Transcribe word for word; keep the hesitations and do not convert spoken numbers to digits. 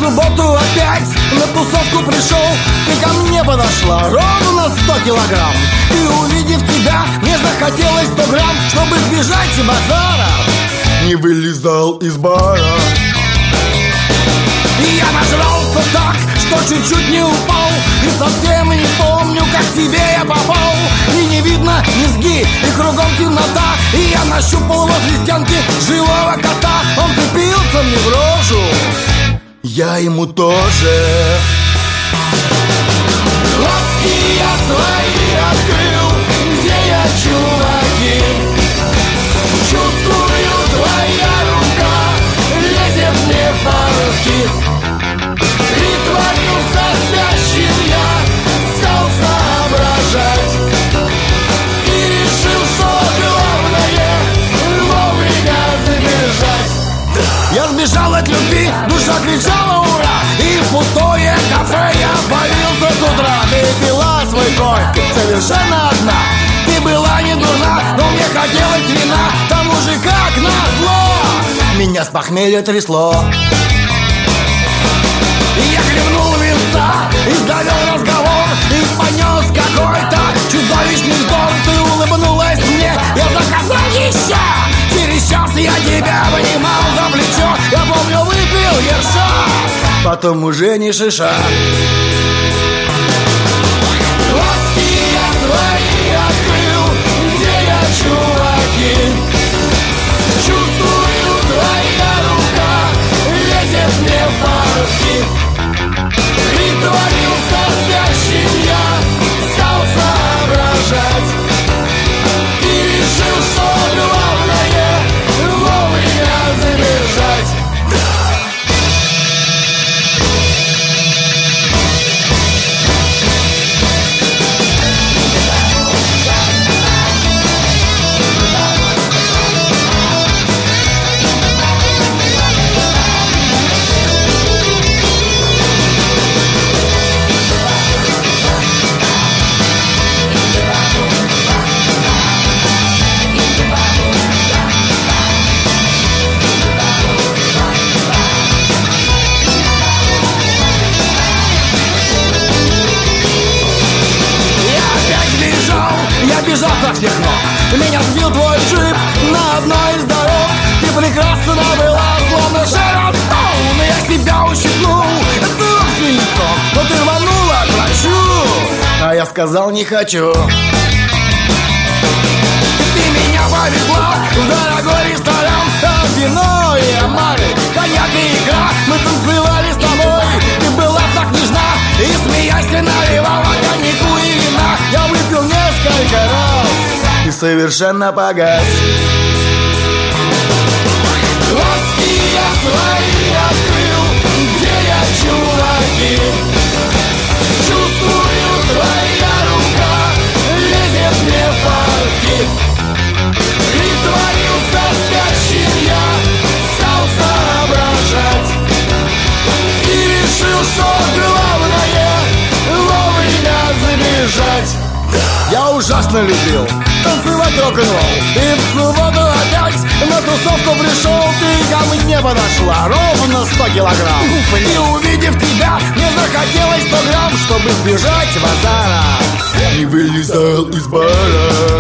субботу опять на тусовку пришел. Ты ко мне подошла ровно сто килограмм. И увидев тебя, мне захотелось сто грамм, чтобы сбежать с базара. Не вылезал из бара. И я нажрался так, что чуть-чуть не упал. И совсем не помню, как к тебе я попал. И не видно низги, и кругом темнота. И я нащупал возле стенки живого кота. Он цепился мне в рожу, я ему тоже. Глазки я свои открыл, где я, чуваки? Чувствую, твоя рука лезет мне в руки. Притворился спящим я, стал соображать. И решил, что главное вовремя забежать. Я сбежал от любви, душа кричала ура. И в пустое кафе я повелся с утра. Ты пила свой кофе совершенно одна. Ты была не дурна, но мне хотелось вина. К тому же как назло меня с похмелья трясло. Я хлебнул винца и завел разговор. И понес какой-то чудовищный вздор. Ты улыбнулась мне, я заказал еще. Через час я тебя обнимал за плечо. Я помню, выпил ерша, потом уже не шиша. Глазки я свои открыл, где я, чуваки? Чувствую, твоя рука лезет мне в руки. Притворился спящим я, стал соображать. И решил, что главное вовремя забежать. Бежал со всех ног, меня сбил твой джип на одной из дорог. Ты прекрасна была, словно Шерон Стоун. Я себя ущипнул, это вовсе не сок, но ты рванула к врачу, а я сказал не хочу. Ты меня повезла в дорогой ресторан, там вино и омары, коньяк и икра. Мы танцевали с тобой, ты была так нежна. И смеясь ты наливала коньяку и вина. Я выпил несколько раз и совершенно погас. Глазки я свои открыл, где я, чуваки? Чувствую, твоя рука лезет мне в руки. Притворился спящим я, стал соображать. И решил, что главное вовремя забежать. Я ужасно любил танцевать рок-н-ролл. И в субботу опять на тусовку пришел. Ты ко мне подошла ровно сто килограмм. И увидев тебя, мне захотелось сто грамм, чтобы сбежать с базара. Не вылезал из бара.